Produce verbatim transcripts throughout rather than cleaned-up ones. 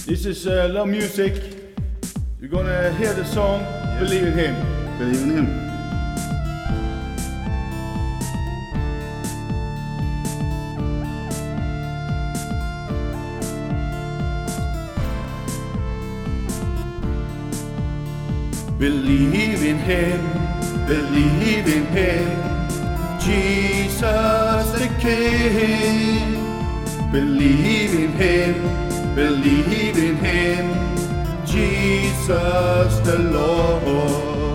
This is uh, love music. You're gonna hear the song, yes. Believe in Him. Believe in Him. Believe in Him, believe in Him, Jesus the King. Believe in Him, believe in Him, Jesus the Lord.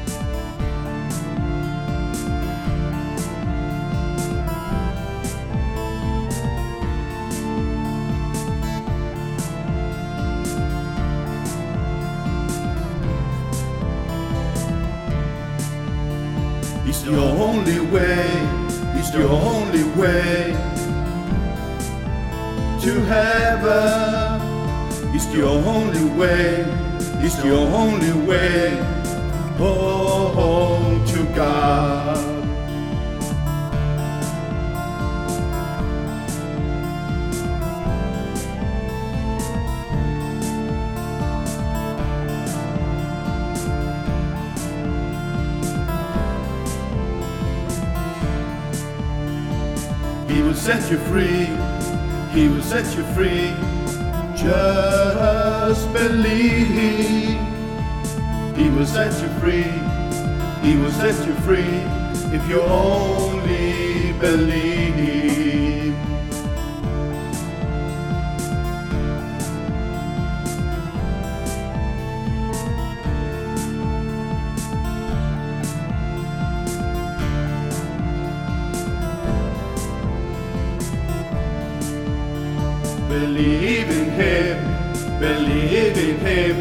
He's the only way, He's the only way to heaven. He's the only way, He's the only way home to God. He will set you free, He will set you free. Just believe. He will set you free, He will set you free if you only believe. Believe in Him, believe in Him,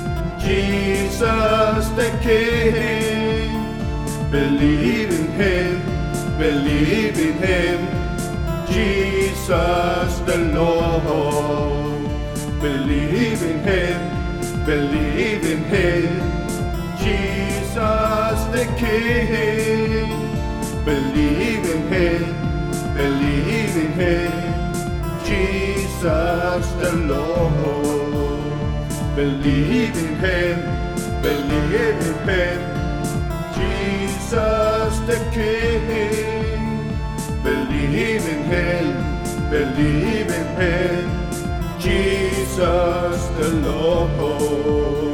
Jesus the King. Believe in Him, believe in Him, Jesus the Lord. Believe in Him, believe in Him, Jesus the King. Believe in Him, believe in Him, Jesus the Lord. Believe in Him, believe in Him, Jesus the King. Believe in Him, believe in Him, Jesus the Lord.